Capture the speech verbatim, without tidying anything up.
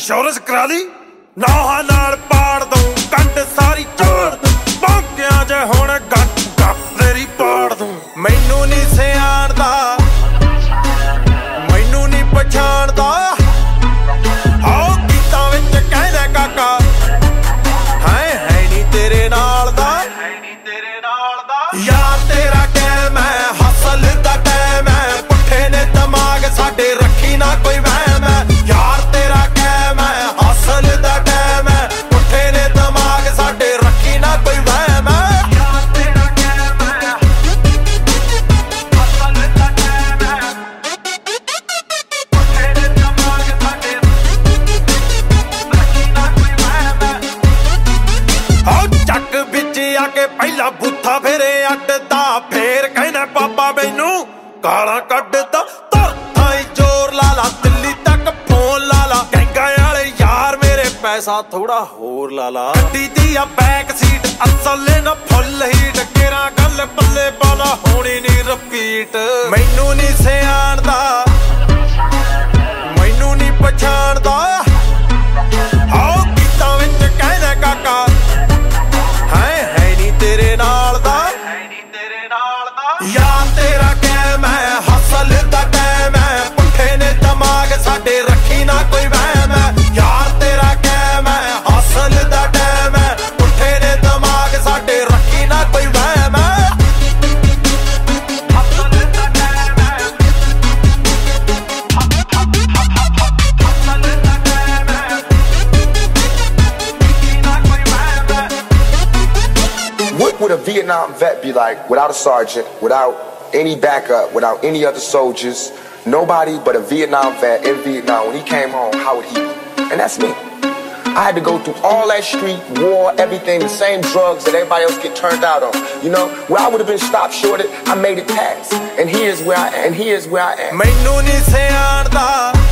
Insurance ਕਰਾ ਲਈ ਨੌਹਾਂ ਨਾਲ ਪਾੜ ਦੂੰ ਕੰਡ ਸਾਰੀ ਝੋੜ ਦੂੰ ਬਾਕਿਆਂ ਚ ਹੁਣ ਗੱਟ ਗੱਪ ਤੇਰੀ ਪਾੜ ਦੂੰ ਮੈਨੂੰ ਨੀ ਸਿਆਣਦਾ ਮੈਨੂੰ ਨੀ ਪਛਾਣਦਾ ਆਓ ਗੀਤਾਂ ਵਿੱਚ ਕਹਿੰਦਾ ਕਾਕਾ ਹੈ ਹੈ ਨੀ ਤੇਰੇ ਨਾਲ ਦਾ ਯਾਰ ਤੇਰਾ ਟੈਮ ਹੈ ਹਸਲ ਦਾ ਟੈਮ ਹੈ ਪੁੱਠੇ ਨੇ ਦਿਮਾਗ ਸਾਡੇ ਰੱਖੀ ਨਾ ਕੋਈ ਵਹਿਮ ਹੈ ਯਾਰ ਤੇਰਾ ਟੈਮ ਹੈ ਹਸਲ ਦਾ ਟੈਮ ਹੈ ਪੁੱਠੇ ਨੇ ਦਿਮਾਗ ਸਾਡੇ ਰੱਖੀ ਨਾ ਕੋਈ ਵਹਿਮ ਹੈ ਯਾਰ ਤੇਰਾ ਟੈਮ ਹੈ ਹਸਲ ਦਾ ਟੈਮ ਹੈ ਪੁੱਠੇ ਨੇ ਦਿਮਾਗ ਸਾਡੇ ਰੱਖੀ ਨਾ ਕੋਈ ਵਹਿਮ ਹੈ ਆਓ ਚੱਕ ਵਿੱਚ ਆ ਕੇ ਪਹਿਲਾ ਬੁੱਥਾ ਫੇਰੇ ਅੱਡਦਾ ਫੇਰ ਕਹਿੰਦਾ ਪਾਪਾ ਮੈਨੂੰ ਗਾਲਾਂ ਕੱਢਦਾ ਧਰਥਾਈ ਜ਼ੋਰ ਲਾ ਲਾ ਦਿੱਲੀ ਤੱਕ ਫੋਨ ਲਾ ਲਾ ਗੈਂਗਾਂ ਵਾਲੇ ਯਾਰ ਮੇਰੇ ਪੈਸਾ ਥੋੜਾ ਹੋਰ ਲਾ ਲਾ ਗੱਡੀ ਦੀ ਆ ਬੈਕ ਸੀਟ ਅਸਲੇ ਨਾ ਫੁੱਲ ਹੀਟ ਕੇਰਾ ਗੱਲ ਪੱਲੇ ਪਾਲਾ ਹੋਣੀ ਨੀ ਰਿਪੀਟ ਮੈਨੂੰ ਨੀ ਸਿਆਣਦਾ ਮੈਨੂੰ ਨੀ ਪਛਾਣਦਾ ਆਓ ਗੀਤਾਂ ਵਿੱਚ ਕਹਿੰਦਾ ਕਾਕਾ ਹੈ ਹੈ ਨੀ ਤੇਰੇ ਨਾਲ ਦਾ ਯਾਰ ਤੇਰਾ ਟੈਮ ਹੈ ਹਸਲ ਦਾ ਟੈਮ ਹੈ ਪੁੱਠੇ ਨੇ ਦਿਮਾਗ ਸਾਡੇ ਰੱਖੀ ਨਾ ਕੋਈ ਵਹਿਮ ਹੈ ਯਾਰ ਤੇਰਾ ਟੈਮ ਹੈ ਹਸਲ ਦਾ ਟੈਮ ਹੈ ਪੁੱਠੇ ਨੇ ਦਿਮਾਗ ਸਾਡੇ ਰੱਖੀ ਨਾ ਕੋਈ ਵਹਿਮ ਹੈ ਹਸਲ ਦਾ ਟੈਮ ਹੈ ਹਸਲ ਦਾ ਟੈਮ ਹੈ ਰੱਖੀ ਨਾ ਕੋਈ ਵਹਿਮ ਹੈ What would a Vietnam vet be like without a sergeant, without any backup, without any other soldiers, nobody but a Vietnam vet in Vietnam? When he came home, how would he be? And that's me. I had to go through all that street war, everything, the same drugs that everybody else get turned out on. You know, where I would have been stopped short, I made it past. And here's where I am. And here's where I am. ਮੈਨੂੰ ਨੀ ਸਿਆਣਦਾ